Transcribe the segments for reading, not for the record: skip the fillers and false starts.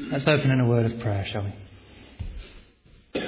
Let's open in a word of prayer, shall we?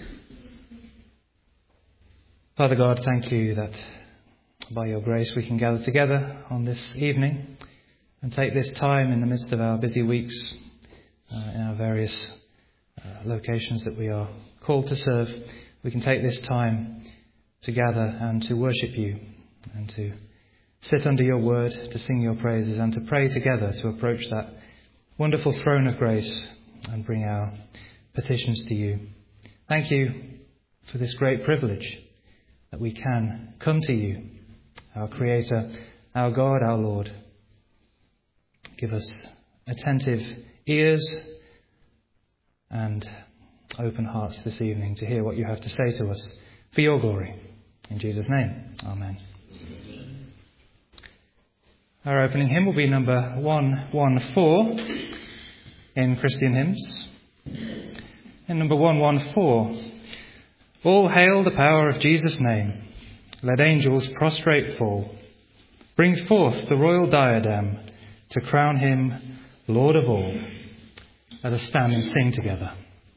Father God, thank you that by your grace we can gather together on this evening and take this time in the midst of our busy weeks in our various locations that we are called to serve. We can take this time to gather and to worship you and to sit under your word, to sing your praises and to pray together, to approach that wonderful throne of grace and bring our petitions to you. Thank you for this great privilege that we can come to you, our Creator, our God, our Lord. Give us attentive ears and open hearts this evening to hear what you have to say to us for your glory. In Jesus' name, amen. Our opening hymn will be number 114 in Christian Hymns. In number 114, all hail the power of Jesus' name. Let angels prostrate fall. Bring forth the royal diadem to crown him Lord of all. Let us stand and sing together.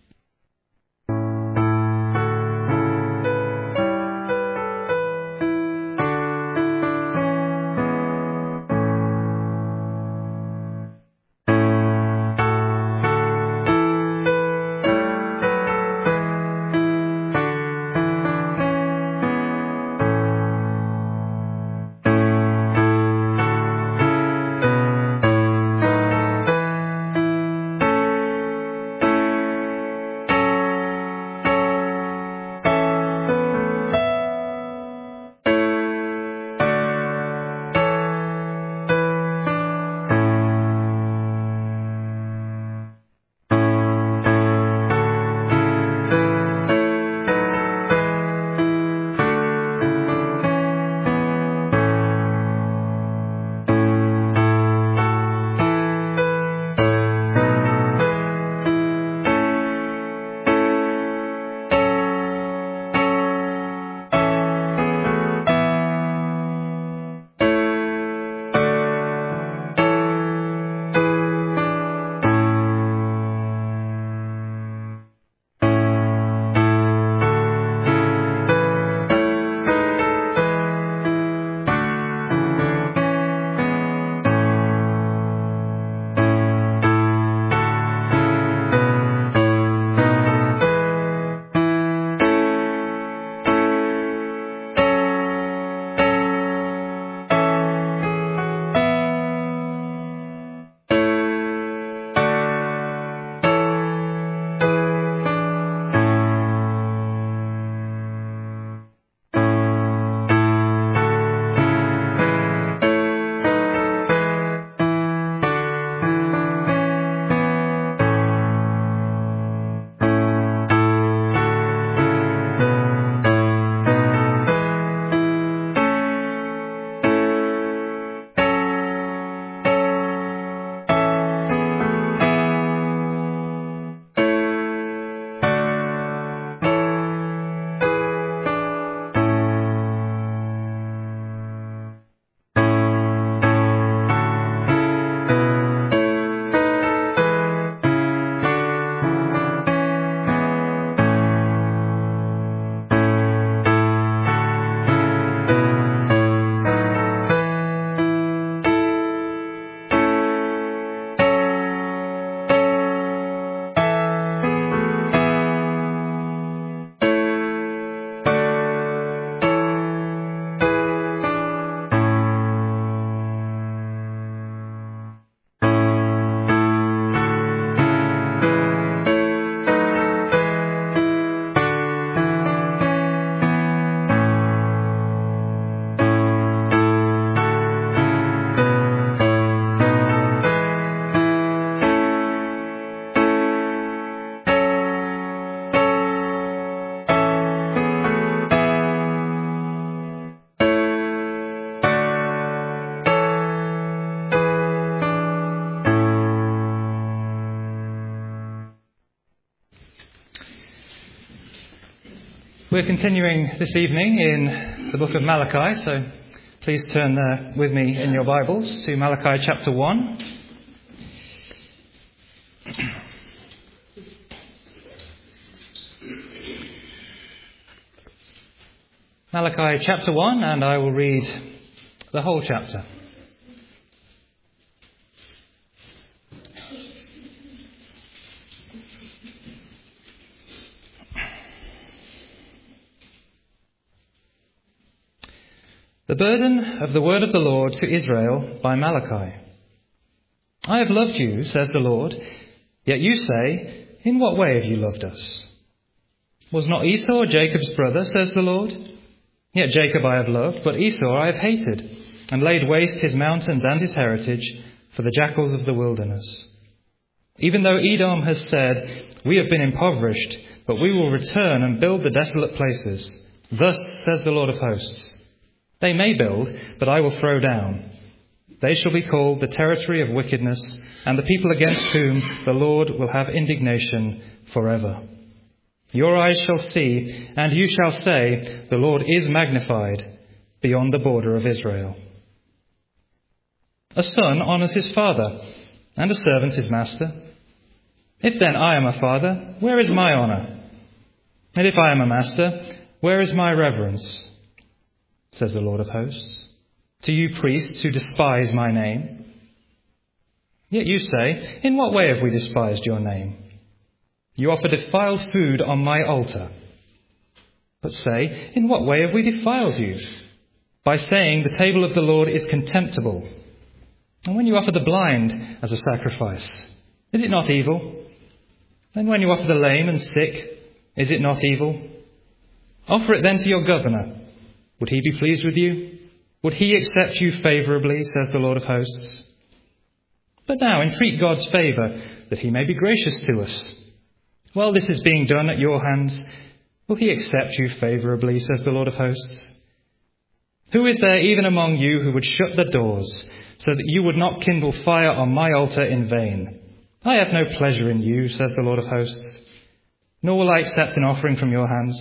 We're continuing this evening in the book of Malachi, so please turn with me in your Bibles to Malachi chapter 1. Malachi chapter 1, and I will read the whole chapter. The burden of the word of the Lord to Israel by Malachi. I have loved you, says the Lord, yet you say, in what way have you loved us? Was not Esau Jacob's brother, says the Lord? Yet Jacob I have loved, but Esau I have hated, and laid waste his mountains and his heritage for the jackals of the wilderness. Even though Edom has said, we have been impoverished, but we will return and build the desolate places. Thus says the Lord of hosts. They may build, but I will throw down. They shall be called the territory of wickedness, and the people against whom the Lord will have indignation forever. Your eyes shall see, and you shall say, the Lord is magnified beyond the border of Israel. A son honours his father, and a servant his master. If then I am a father, where is my honour? And if I am a master, where is my reverence? Says the Lord of hosts. To you priests who despise my name. Yet you say, in what way have we despised your name? You offer defiled food on my altar. But say, in what way have we defiled you? By saying the table of the Lord is contemptible. And when you offer the blind as a sacrifice, is it not evil? And when you offer the lame and sick, is it not evil? Offer it then to your governor. Would he be pleased with you? Would he accept you favourably, says the Lord of hosts? But now entreat God's favour, that he may be gracious to us. While this is being done at your hands, will he accept you favourably, says the Lord of hosts? Who is there even among you who would shut the doors, so that you would not kindle fire on my altar in vain? I have no pleasure in you, says the Lord of hosts, nor will I accept an offering from your hands.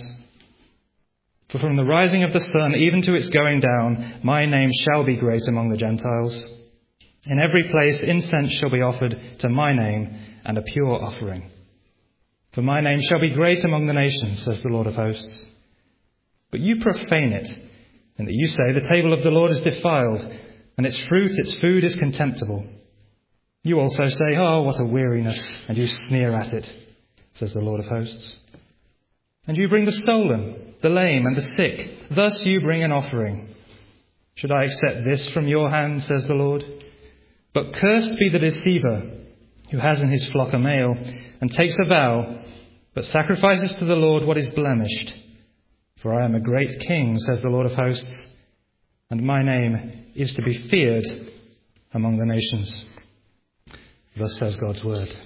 For from the rising of the sun even to its going down, my name shall be great among the Gentiles. In every place incense shall be offered to my name, and a pure offering. For my name shall be great among the nations, says the Lord of hosts. But you profane it, in that you say the table of the Lord is defiled, and its fruit, its food is contemptible. You also say, oh, what a weariness, and you sneer at it, says the Lord of hosts. And you bring the stolen, the lame, and the sick. Thus you bring an offering. Should I accept this from your hand, says the Lord? But cursed be the deceiver, who has in his flock a male, and takes a vow, but sacrifices to the Lord what is blemished. For I am a great king, says the Lord of hosts, and my name is to be feared among the nations. Thus says God's word.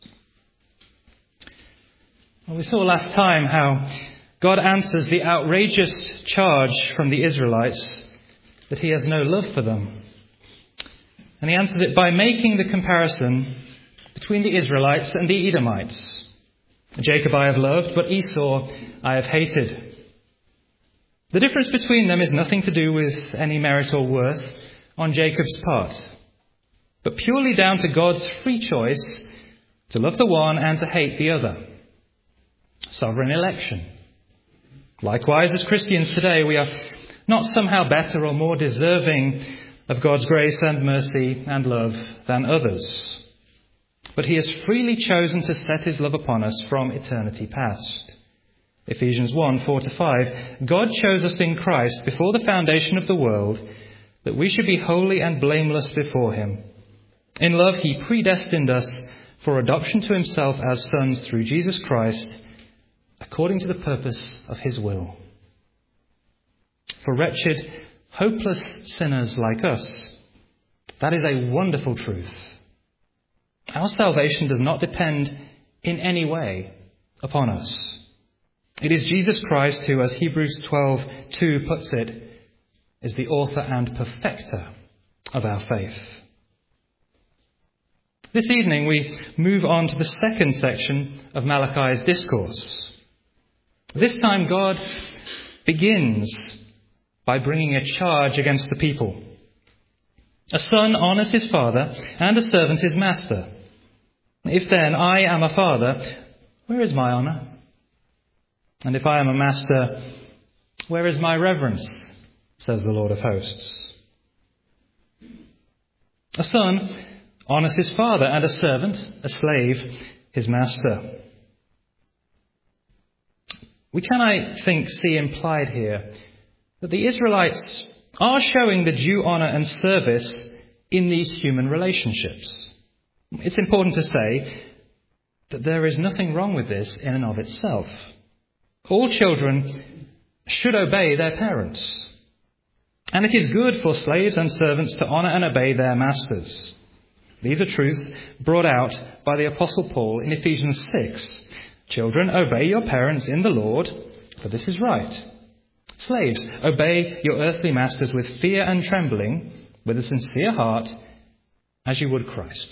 Well, we saw last time how God answers the outrageous charge from the Israelites that he has no love for them. And he answers it by making the comparison between the Israelites and the Edomites. Jacob I have loved, but Esau I have hated. The difference between them is nothing to do with any merit or worth on Jacob's part, but purely down to God's free choice to love the one and to hate the other. Sovereign election. Likewise, as Christians today, we are not somehow better or more deserving of God's grace and mercy and love than others. But he has freely chosen to set his love upon us from eternity past. Ephesians 1, 4-5, God chose us in Christ before the foundation of the world, that we should be holy and blameless before him. In love he predestined us for adoption to himself as sons through Jesus Christ, according to the purpose of his will. For wretched, hopeless sinners like us, that is a wonderful truth. Our salvation does not depend in any way upon us. It is Jesus Christ who, as Hebrews 12:2 puts it, is the author and perfecter of our faith. This evening we move on to the second section of Malachi's discourse. This time God begins by bringing a charge against the people. A son honours his father, and a servant his master. If then I am a father, where is my honour? And if I am a master, Where is my reverence? Says the Lord of hosts. A son honours his father, and a servant, a slave, his master. We can, I think, see implied here that the Israelites are showing the due honour and service in these human relationships. It's important to say that there is nothing wrong with this in and of itself. All children should obey their parents. And it is good for slaves and servants to honour and obey their masters. These are truths brought out by the Apostle Paul in Ephesians 6. Children, obey your parents in the Lord, for this is right. Slaves, obey your earthly masters with fear and trembling, with a sincere heart, as you would Christ.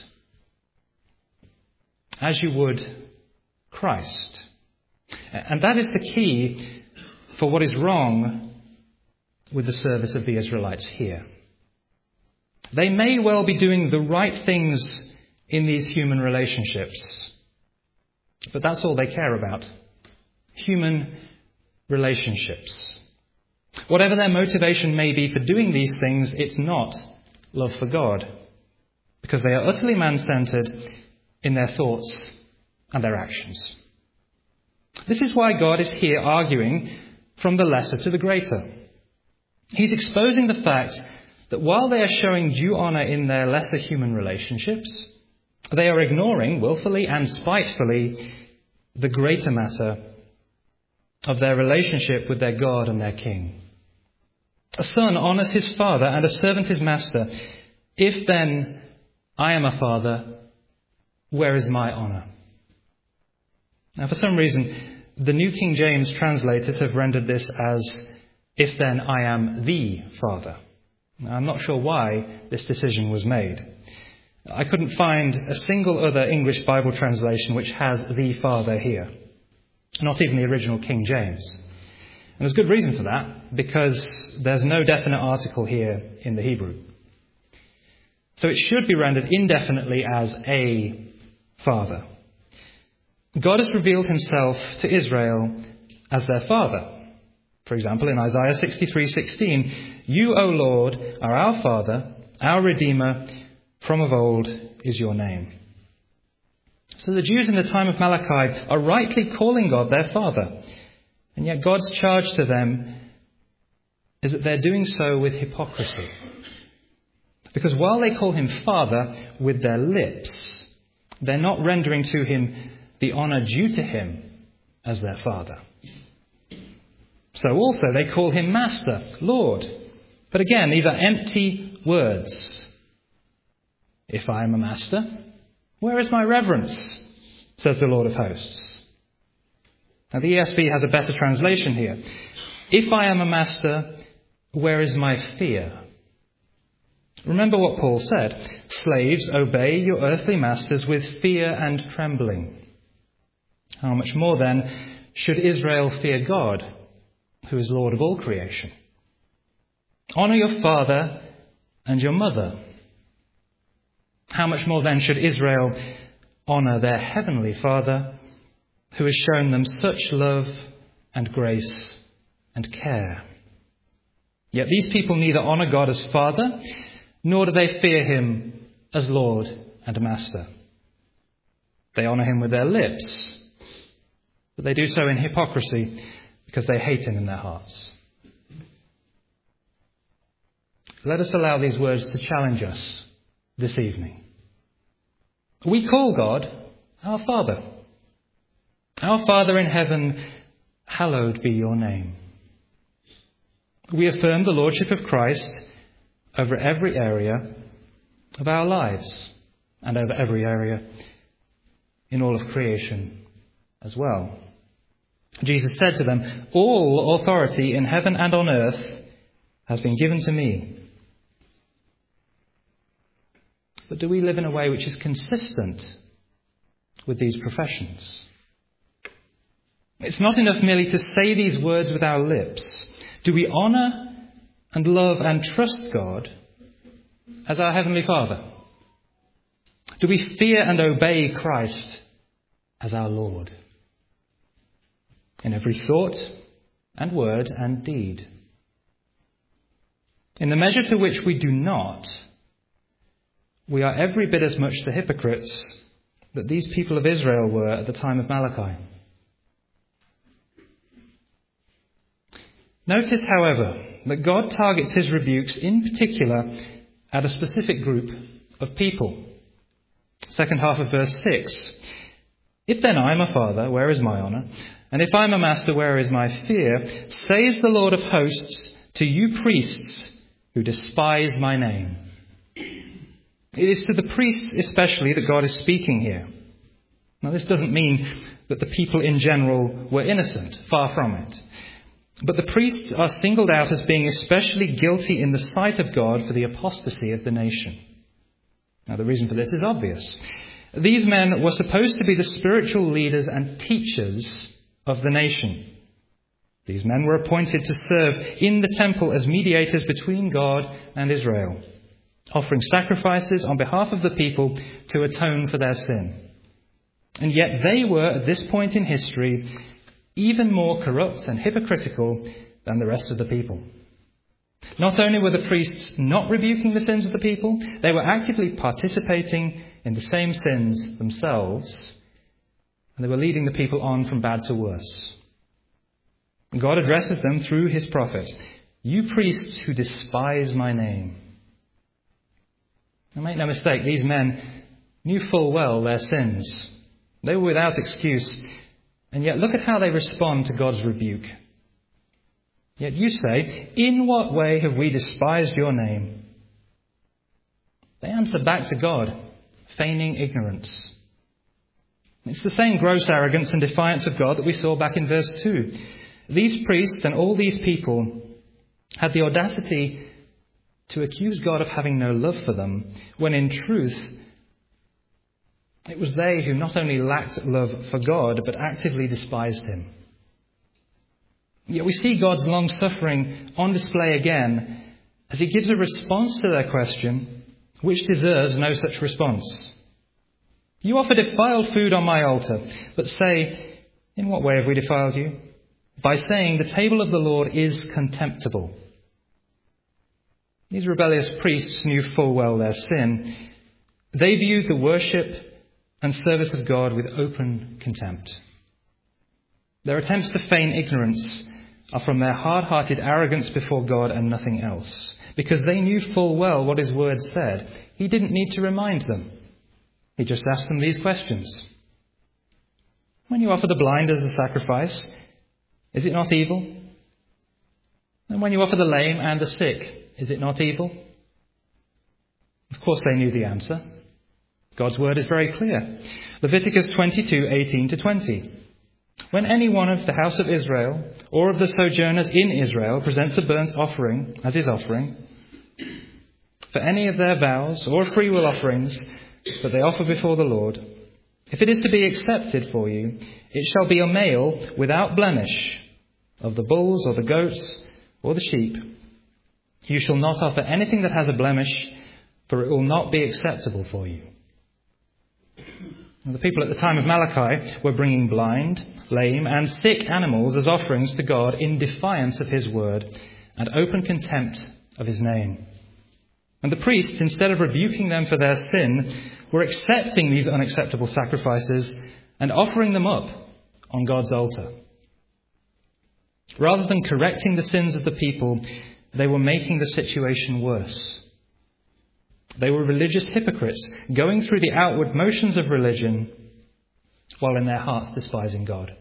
As you would Christ. And that is the key for what is wrong with the service of the Israelites here. They may well be doing the right things in these human relationships, but that's all they care about. Human relationships. Whatever their motivation may be for doing these things, it's not love for God, because they are utterly man-centered in their thoughts and their actions. This is why God is here arguing from the lesser to the greater. He's exposing the fact that while they are showing due honour in their lesser human relationships, they are ignoring willfully and spitefully the greater matter of their relationship with their God and their King. A son honours his father and a servant his master. If then I am a father, where is my honour? Now, for some reason, the New King James translators have rendered this as, if then I am the father. Now, I'm not sure why this decision was made. I couldn't find a single other English Bible translation which has the father here. Not even the original King James. And there's good reason for that, because there's no definite article here in the Hebrew. So it should be rendered indefinitely as a father. God has revealed himself to Israel as their father. For example, in Isaiah 63:16, you, O Lord, are our Father, our Redeemer, from of old is your name. So the Jews in the time of Malachi are rightly calling God their Father. And yet God's charge to them is that they're doing so with hypocrisy. Because while they call him Father with their lips, they're not rendering to him the honour due to him as their Father. So also they call him Master, Lord. But again, these are empty words. If I am a master, where is my reverence? Says the Lord of hosts. Now the ESV has a better translation here. If I am a master, where is my fear? Remember what Paul said. Slaves, obey your earthly masters with fear and trembling. How much more then should Israel fear God, who is Lord of all creation? Honour your father and your mother. How much more then should Israel honour their heavenly Father, who has shown them such love and grace and care? Yet these people neither honour God as Father, nor do they fear him as Lord and Master. They honour him with their lips, but they do so in hypocrisy because they hate him in their hearts. Let us allow these words to challenge us this evening. We call God our Father. Our Father in heaven, hallowed be your name. We affirm the Lordship of Christ over every area of our lives and over every area in all of creation as well. Jesus said to them, all authority in heaven and on earth has been given to me. But do we live in a way which is consistent with these professions? It's not enough merely to say these words with our lips. Do we honour and love and trust God as our Heavenly Father? Do we fear and obey Christ as our Lord? In every thought, and word and deed. In the measure to which we do not, we are every bit as much the hypocrites that these people of Israel were at the time of Malachi. Notice, however, that God targets his rebukes in particular at a specific group of people. Second half of verse 6. If then I am a father, where is my honour? And if I am a master, where is my fear? Says the Lord of hosts to you priests who despise my name. It is to the priests especially that God is speaking here. Now, this doesn't mean that the people in general were innocent, far from it. But the priests are singled out as being especially guilty in the sight of God for the apostasy of the nation. Now, the reason for this is obvious. These men were supposed to be the spiritual leaders and teachers of the nation. These men were appointed to serve in the temple as mediators between God and Israel, offering sacrifices on behalf of the people to atone for their sin. And yet they were, at this point in history, even more corrupt and hypocritical than the rest of the people. Not only were the priests not rebuking the sins of the people, they were actively participating in the same sins themselves, and they were leading the people on from bad to worse. God addresses them through his prophet, "You priests who despise my name." Now, make no mistake, these men knew full well their sins. They were without excuse, and yet look at how they respond to God's rebuke. Yet you say, "In what way have we despised your name?" They answer back to God, feigning ignorance. It's the same gross arrogance and defiance of God that we saw back in verse 2. These priests and all these people had the audacity to accuse God of having no love for them, when in truth it was they who not only lacked love for God, but actively despised him. Yet we see God's long-suffering on display again as he gives a response to their question, which deserves no such response. You offer defiled food on my altar, but say, "In what way have we defiled you?" By saying, "The table of the Lord is contemptible." These rebellious priests knew full well their sin. They viewed the worship and service of God with open contempt. Their attempts to feign ignorance are from their hard-hearted arrogance before God and nothing else, because they knew full well what his word said. He didn't need to remind them. He just asked them these questions. When you offer the blind as a sacrifice, is it not evil? And when you offer the lame and the sick, is it not evil? Of course they knew the answer. God's word is very clear. Leviticus 22:18-20. When any one of the house of Israel or of the sojourners in Israel presents a burnt offering as his offering, for any of their vows or freewill offerings that they offer before the Lord, if it is to be accepted for you, it shall be a male without blemish, of the bulls or the goats or the sheep. You shall not offer anything that has a blemish, for it will not be acceptable for you. The people at the time of Malachi were bringing blind, lame and sick animals as offerings to God in defiance of his word and open contempt of his name. And the priests, instead of rebuking them for their sin, were accepting these unacceptable sacrifices and offering them up on God's altar. Rather than correcting the sins of the people, they were making the situation worse. They were religious hypocrites, going through the outward motions of religion, while in their hearts despising God.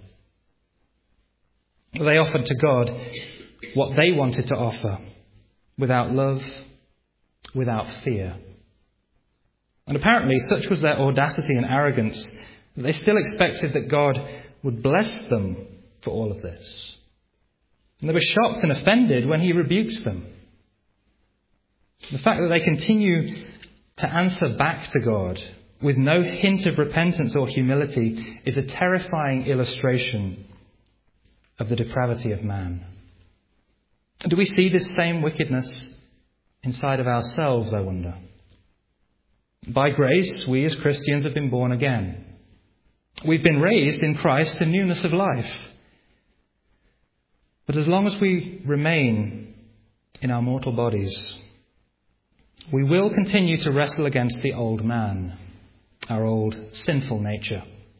They offered to God what they wanted to offer, without love, without fear. And apparently such was their audacity and arrogance that they still expected that God would bless them for all of this. And they were shocked and offended when he rebukes them. The fact that they continue to answer back to God with no hint of repentance or humility is a terrifying illustration of the depravity of man. Do we see this same wickedness inside of ourselves, I wonder? By grace, we as Christians have been born again. We've been raised in Christ to newness of life. But as long as we remain in our mortal bodies, we will continue to wrestle against the old man, our old sinful nature.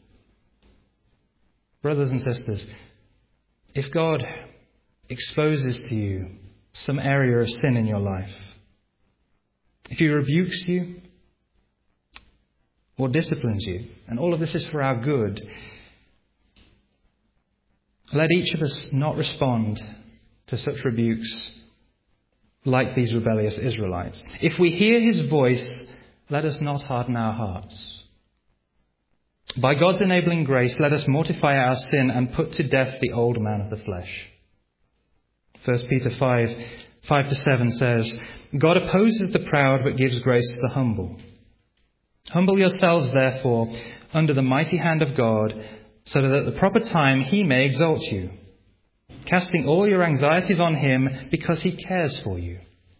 Brothers and sisters, if God exposes to you some area of sin in your life, if he rebukes you or disciplines you, and all of this is for our good, let each of us not respond to such rebukes like these rebellious Israelites. If we hear his voice, let us not harden our hearts. By God's enabling grace, let us mortify our sin and put to death the old man of the flesh. 1 Peter 5:5-7 says, God opposes the proud but gives grace to the humble. Humble yourselves, therefore, under the mighty hand of God, so that at the proper time he may exalt you, casting all your anxieties on him because he cares for you.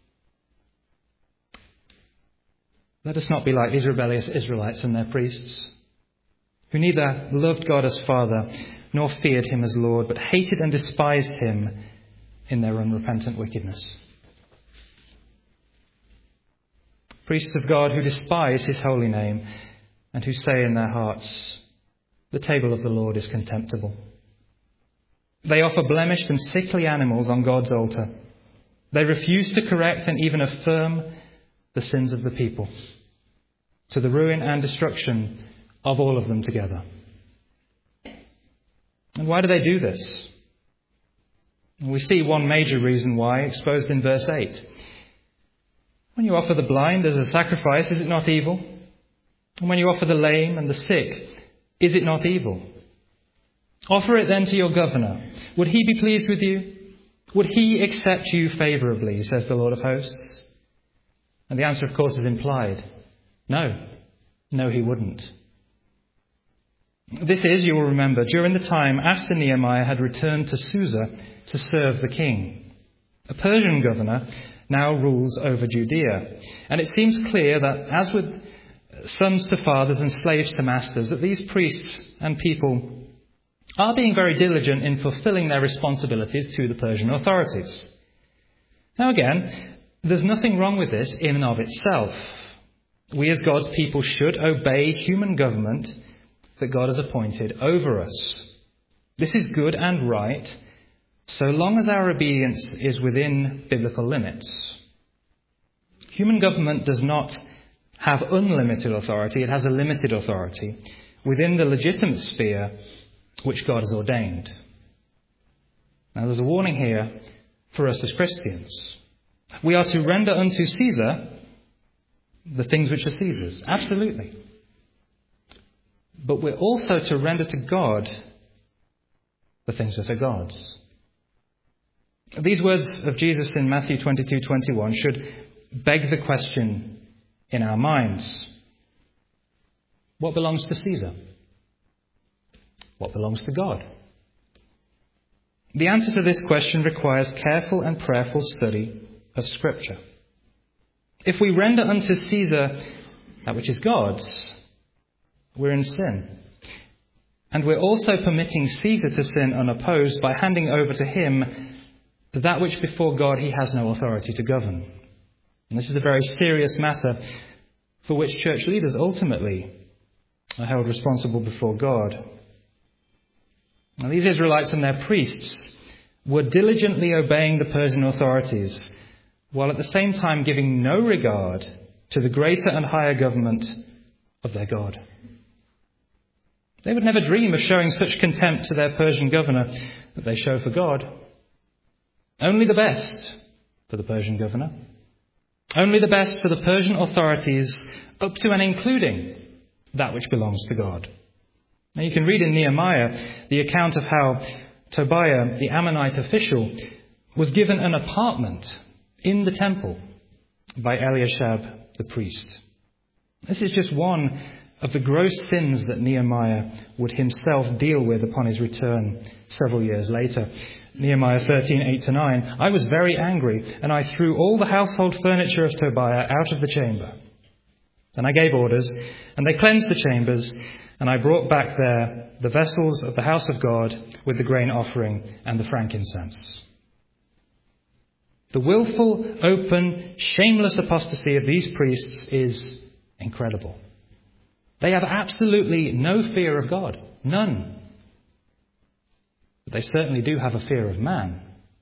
Let us not be like these rebellious Israelites and their priests, who neither loved God as Father nor feared him as Lord, but hated and despised him in their unrepentant wickedness. Priests of God who despise his holy name and who say in their hearts, the table of the Lord is contemptible. They offer blemished and sickly animals on God's altar. They refuse to correct and even affirm the sins of the people, to the ruin and destruction of all of them together. And why do they do this? We see one major reason why exposed in verse 8. When you offer the blind as a sacrifice, is it not evil? And when you offer the lame and the sick, is it not evil? Offer it then to your governor. Would he be pleased with you? Would he accept you favourably, says the Lord of hosts? And the answer, of course, is implied. No. No, he wouldn't. This is, you will remember, during the time after Nehemiah had returned to Susa to serve the king. A Persian governor now rules over Judea. And it seems clear that, as with sons to fathers and slaves to masters, that these priests and people are being very diligent in fulfilling their responsibilities to the Persian authorities. Now again, there's nothing wrong with this in and of itself. We as God's people should obey human government that God has appointed over us. This is good and right, so long as our obedience is within biblical limits. Human government does not have unlimited authority, it has a limited authority within the legitimate sphere which God has ordained. Now there's a warning here for us as Christians. We are to render unto Caesar the things which are Caesar's, absolutely. But we're also to render to God the things that are God's. These words of Jesus in Matthew 22:21 should beg the question in our minds. What belongs to Caesar? What belongs to God? The answer to this question requires careful and prayerful study of Scripture. If we render unto Caesar that which is God's, we're in sin. And we're also permitting Caesar to sin unopposed by handing over to him that which before God he has no authority to govern. And this is a very serious matter for which church leaders ultimately are held responsible before God. Now, these Israelites and their priests were diligently obeying the Persian authorities, while at the same time giving no regard to the greater and higher government of their God. They would never dream of showing such contempt to their Persian governor that they show for God. Only the best for the Persian governor. Only the best for the Persian authorities, up to and including that which belongs to God. Now you can read in Nehemiah the account of how Tobiah, the Ammonite official, was given an apartment in the temple by Eliashib the priest. This is just one of the gross sins that Nehemiah would himself deal with upon his return several years later. Nehemiah 13:8-9, I was very angry, and I threw all the household furniture of Tobiah out of the chamber. Then I gave orders, and they cleansed the chambers, And I brought back there the vessels of the house of God with the grain offering and the frankincense. The willful, open, shameless apostasy of these priests is incredible. They have absolutely no fear of God. None. But they certainly do have a fear of man.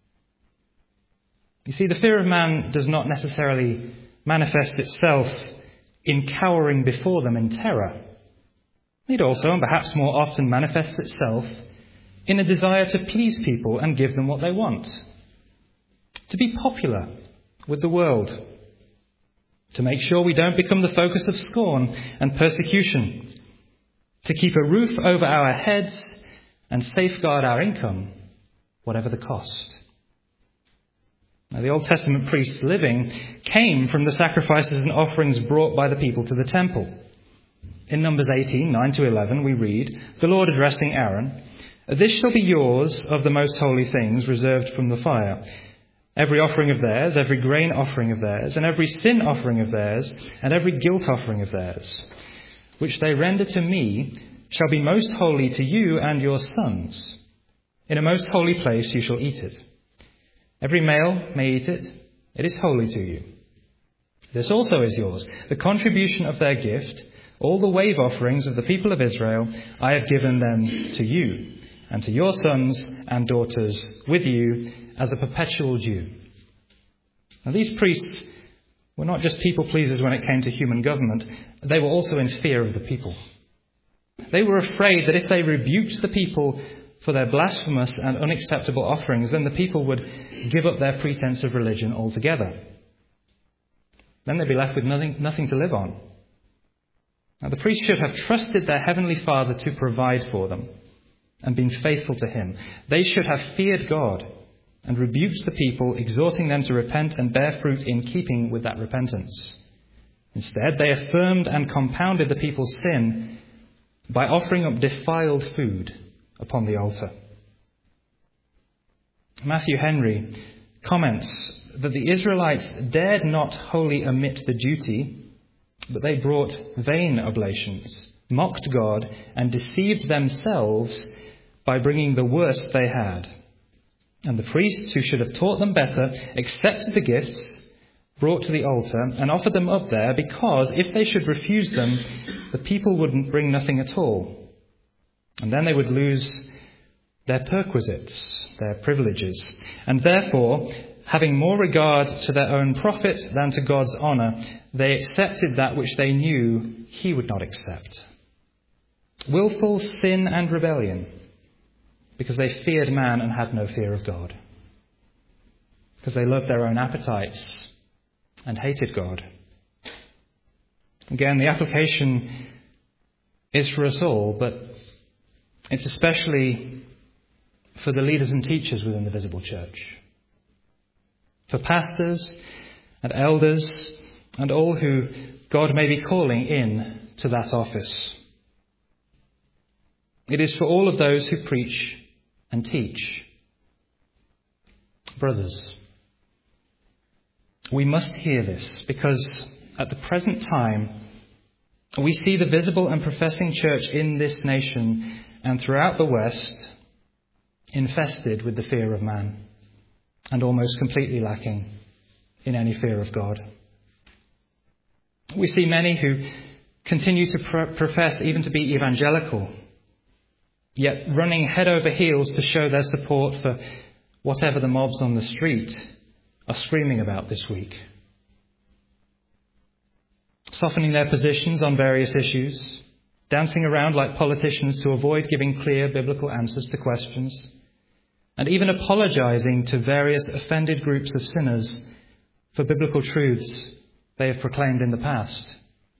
You see, the fear of man does not necessarily manifest itself in cowering before them in terror. It also, and perhaps more often, manifests itself in a desire to please people and give them what they want. To be popular with the world. To make sure we don't become the focus of scorn and persecution. To keep a roof over our heads and safeguard our income, whatever the cost. Now, the Old Testament priests' living came from the sacrifices and offerings brought by the people to the temple. In Numbers 18, 9-11, we read, the Lord addressing Aaron, "This shall be yours of the most holy things reserved from the fire. Every offering of theirs, every grain offering of theirs, and every sin offering of theirs, and every guilt offering of theirs, which they render to me, shall be most holy to you and your sons. In a most holy place you shall eat it. Every male may eat it. It is holy to you. This also is yours, the contribution of their gift, all the wave offerings of the people of Israel, I have given them to you, and to your sons and daughters with you as a perpetual due." Now, these priests were not just people pleasers when it came to human government, they were also in fear of the people. They were afraid that if they rebuked the people for their blasphemous and unacceptable offerings, then the people would give up their pretense of religion altogether. Then they'd be left with nothing to live on. Now, the priests should have trusted their Heavenly Father to provide for them and been faithful to Him. They should have feared God and rebuked the people, exhorting them to repent and bear fruit in keeping with that repentance. Instead, they affirmed and compounded the people's sin by offering up defiled food upon the altar. Matthew Henry comments that the Israelites dared not wholly omit the duty, but they brought vain oblations, mocked God, and deceived themselves by bringing the worst they had. And the priests, who should have taught them better, accepted the gifts brought to the altar and offered them up there, because if they should refuse them, the people would bring nothing at all. And then they would lose their perquisites, their privileges. And therefore, having more regard to their own profit than to God's honour, they accepted that which they knew He would not accept. Willful sin and rebellion, because they feared man and had no fear of God. Because they loved their own appetites and hated God. Again, the application is for us all, but it's especially for the leaders and teachers within the visible church. For pastors and elders and all who God may be calling in to that office. It is for all of those who preach and teach. Brothers, we must hear this, because at the present time we see the visible and professing church in this nation and throughout the West infested with the fear of man and almost completely lacking in any fear of God. We see many who continue to profess even to be evangelical, yet running head over heels to show their support for whatever the mobs on the street are screaming about this week. Softening their positions on various issues, dancing around like politicians to avoid giving clear biblical answers to questions, and even apologizing to various offended groups of sinners for biblical truths they have proclaimed in the past.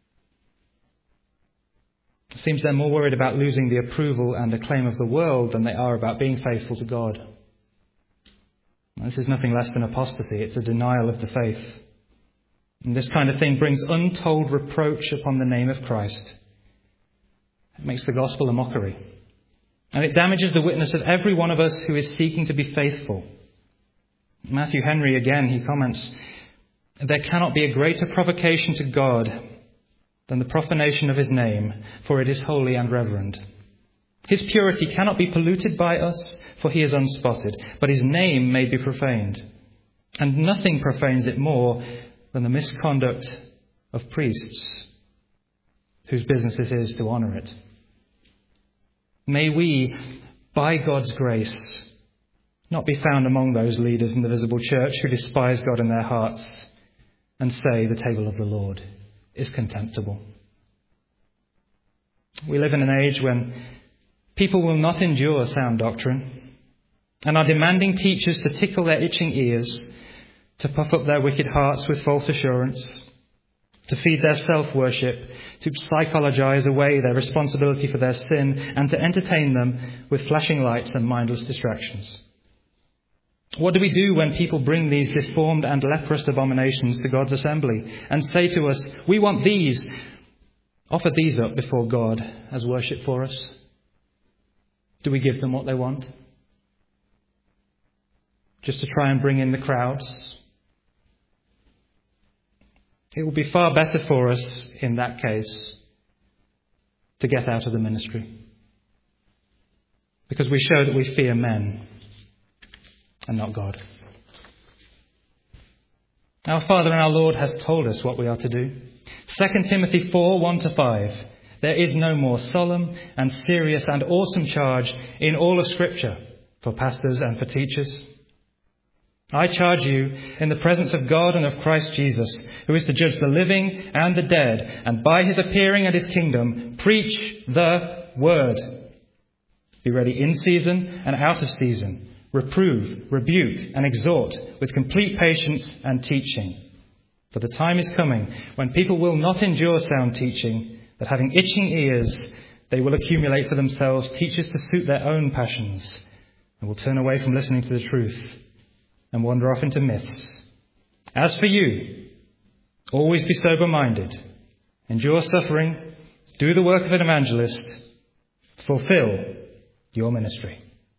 It seems they're more worried about losing the approval and acclaim of the world than they are about being faithful to God. Now, this is nothing less than apostasy. It's a denial of the faith. And this kind of thing brings untold reproach upon the name of Christ. It makes the gospel a mockery. And it damages the witness of every one of us who is seeking to be faithful. Matthew Henry, again, he comments, "There cannot be a greater provocation to God than the profanation of his name, for it is holy and reverend. His purity cannot be polluted by us, for he is unspotted, but his name may be profaned. And nothing profanes it more than the misconduct of priests, whose business it is to honour it. May we, by God's grace, not be found among those leaders in the visible church who despise God in their hearts and say the table of the Lord is contemptible. We live in an age when people will not endure sound doctrine and are demanding teachers to tickle their itching ears, to puff up their wicked hearts with false assurance, to feed their self-worship, to psychologize away their responsibility for their sin, and to entertain them with flashing lights and mindless distractions. What do we do when people bring these deformed and leprous abominations to God's assembly and say to us, we want these, offer these up before God as worship for us? Do we give them what they want? Just to try and bring in the crowds? It will be far better for us in that case to get out of the ministry, because we show that we fear men and not God. Our Father and our Lord has told us what we are to do. 2 Timothy 4, 1-5. There is no more solemn and serious and awesome charge in all of Scripture for pastors and for teachers. I charge you in the presence of God and of Christ Jesus, who is to judge the living and the dead, and by his appearing and his kingdom, preach the word. Be ready in season and out of season. Reprove, rebuke, and exhort with complete patience and teaching. For the time is coming when people will not endure sound teaching, that having itching ears, they will accumulate for themselves teachers to suit their own passions, and will turn away from listening to the truth and wander off into myths. As for you, always be sober-minded, endure suffering, do the work of an evangelist, fulfill your ministry.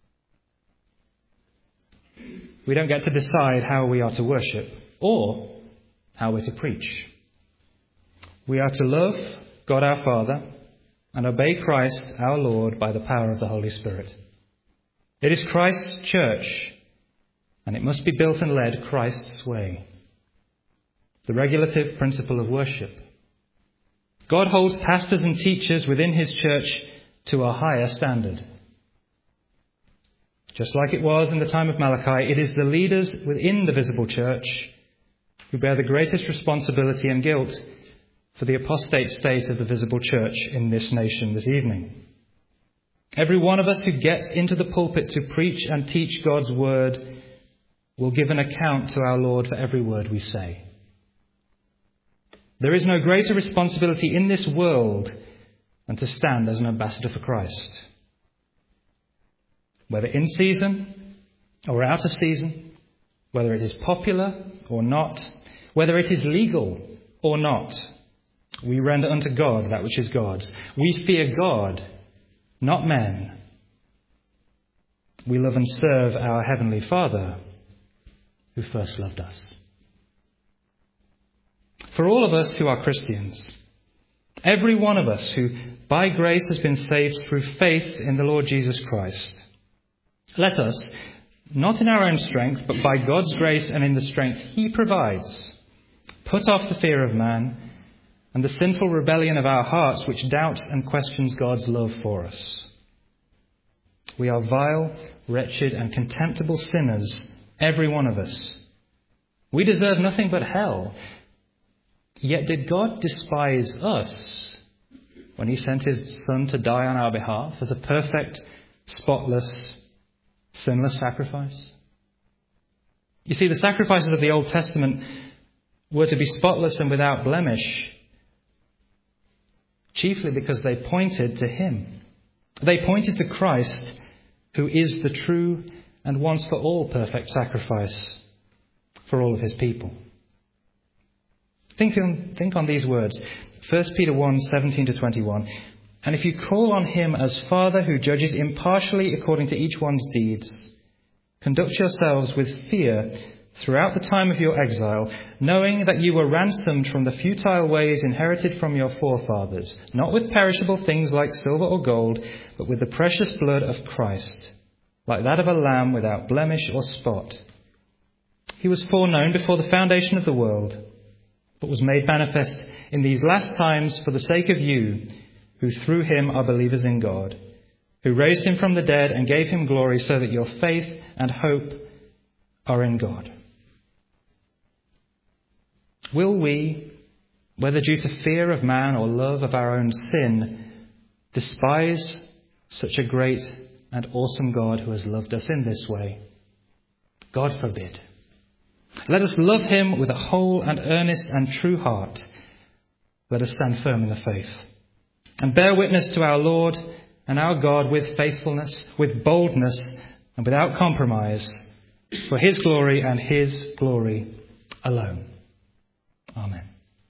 We don't get to decide how we are to worship or how we're to preach. We are to love God our Father and obey Christ our Lord by the power of the Holy Spirit. It is Christ's church, and it must be built and led Christ's way. The regulative principle of worship. God holds pastors and teachers within his church to a higher standard. Just like it was in the time of Malachi, it is the leaders within the visible church who bear the greatest responsibility and guilt for the apostate state of the visible church in this nation this evening. Every one of us who gets into the pulpit to preach and teach God's word will give an account to our Lord for every word we say. There is no greater responsibility in this world than to stand as an ambassador for Christ. Whether in season or out of season, whether it is popular or not, whether it is legal or not, we render unto God that which is God's. We fear God, not men. We love and serve our Heavenly Father, who first loved us. For all of us who are Christians, every one of us who by grace has been saved through faith in the Lord Jesus Christ, let us, not in our own strength, but by God's grace and in the strength he provides, put off the fear of man and the sinful rebellion of our hearts, which doubts and questions God's love for us. We are vile, wretched, and contemptible sinners, every one of us. We deserve nothing but hell. Yet did God despise us when he sent his Son to die on our behalf as a perfect, spotless, sinless sacrifice? You see, the sacrifices of the Old Testament were to be spotless and without blemish, chiefly because they pointed to him. They pointed to Christ, who is the true and once for all perfect sacrifice for all of his people. Think on these words. 1 Peter 1, 17-21. And if you call on him as Father who judges impartially according to each one's deeds, conduct yourselves with fear throughout the time of your exile, knowing that you were ransomed from the futile ways inherited from your forefathers, not with perishable things like silver or gold, but with the precious blood of Christ, like that of a lamb without blemish or spot. He was foreknown before the foundation of the world, but was made manifest in these last times for the sake of you, who through him are believers in God, who raised him from the dead and gave him glory, so that your faith and hope are in God. Will we, whether due to fear of man or love of our own sin, despise such a great and awesome God who has loved us in this way? God forbid. Let us love him with a whole and earnest and true heart. Let us stand firm in the faith and bear witness to our Lord and our God with faithfulness, with boldness, and without compromise, for his glory and his glory alone. Amen.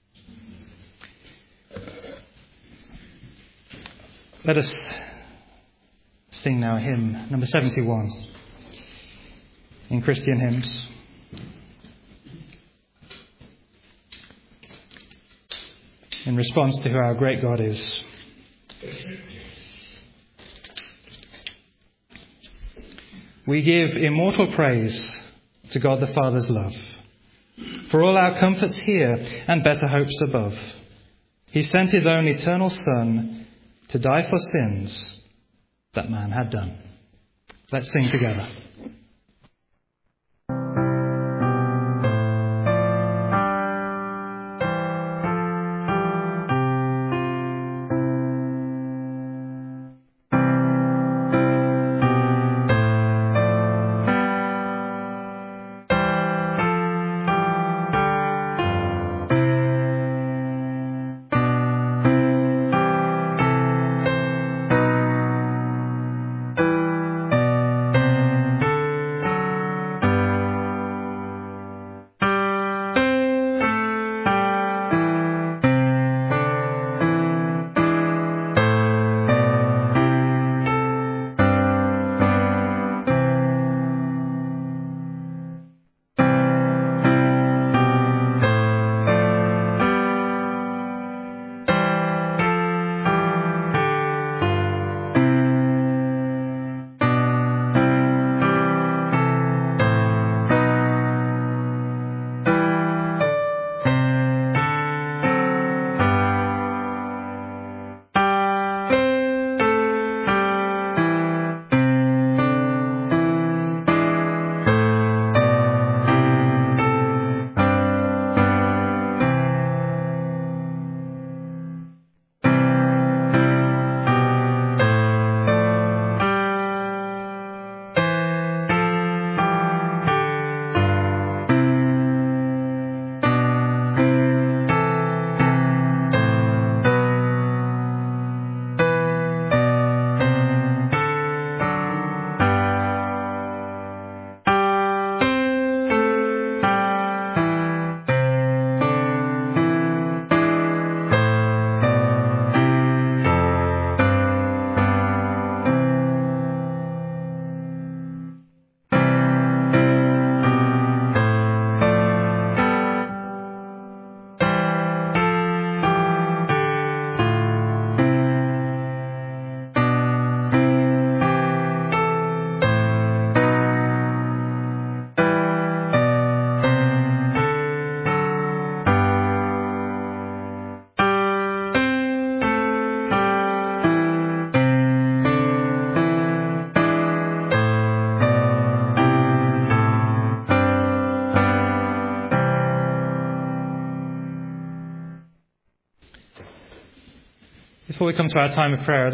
Let us sing now hymn number 71 in Christian Hymns. In response to who our great God is. We give immortal praise to God the Father's love, for all our comforts here and better hopes above. He sent his own eternal Son to die for sins that man had done. Let's sing together. Before we come to our time of prayer,